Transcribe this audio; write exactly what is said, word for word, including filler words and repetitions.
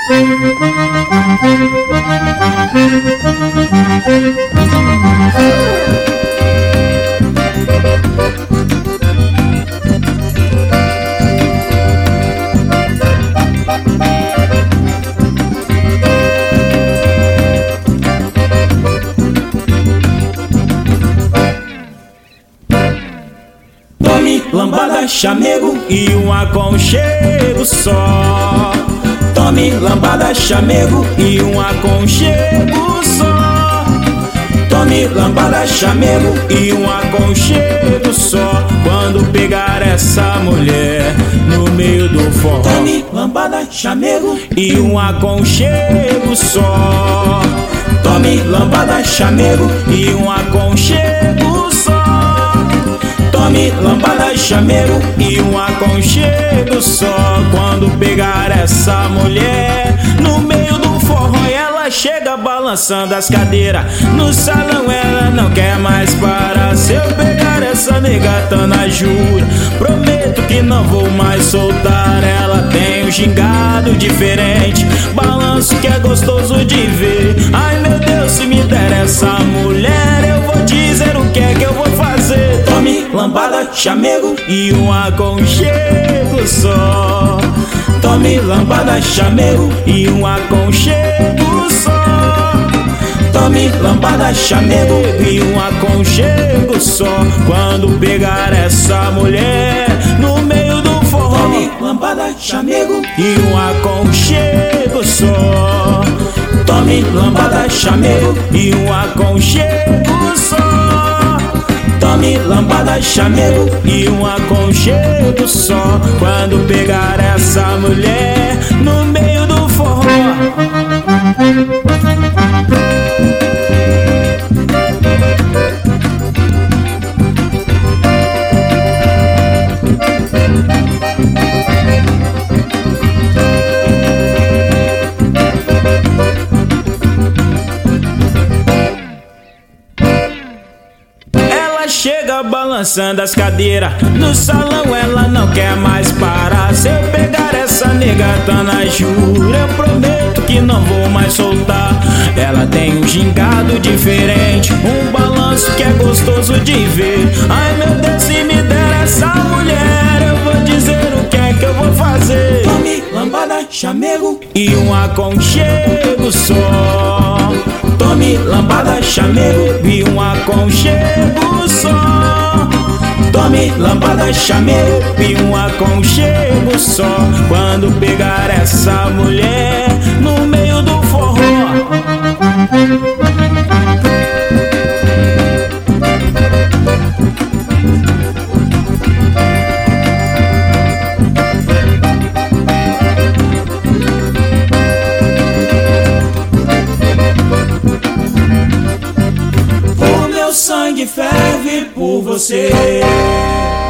Tome lambada, chamego e um aconchego só. Tome lambada, chamego e um aconchego só. Tome lambada, chamego e um aconchego só. Quando pegar essa mulher no meio do forró. Tome lambada, chamego e um aconchego só. Tome lambada, chamego e um aconchego só. Tome lambada, chamego e um aconchego só. Quando pegar essa mulher no meio do forró e ela chega balançando as cadeiras no salão, ela não quer mais parar. Se eu pegar essa negatana, juro, prometo que não vou mais soltar. Ela tem um gingado diferente, balanço que é gostoso de ver. Ai meu Deus, se me der essa mulher, eu vou dizer o que é que eu vou fazer. Tome lambada, chamego e um aconchego só. Tome lambada, chamego e um aconchego só. Tome lambada, chamego e um aconchego só. Quando pegar essa mulher no meio do forró. Tome lambada, chamego e um aconchego só. Tome lambada, chamego e um aconchego só. Tome lambada, chamego e um aconchego só. Quando pegar essa mulher no meio do forró. Chega balançando as cadeiras no salão, ela não quer mais parar. Se eu pegar essa negatana, juro, eu prometo que não vou mais soltar. Ela tem um gingado diferente, um balanço que é gostoso de ver. Ai meu Deus, se me der essa mulher, eu vou dizer o que é que eu vou fazer. Tome lambada, chamego e um aconchego só. Tome lambada, chamego e um aconchego só. Tome lambada, chamego e um aconchego só. Quando pegar essa mulher no meio do forró. O meu sangue ferve por você.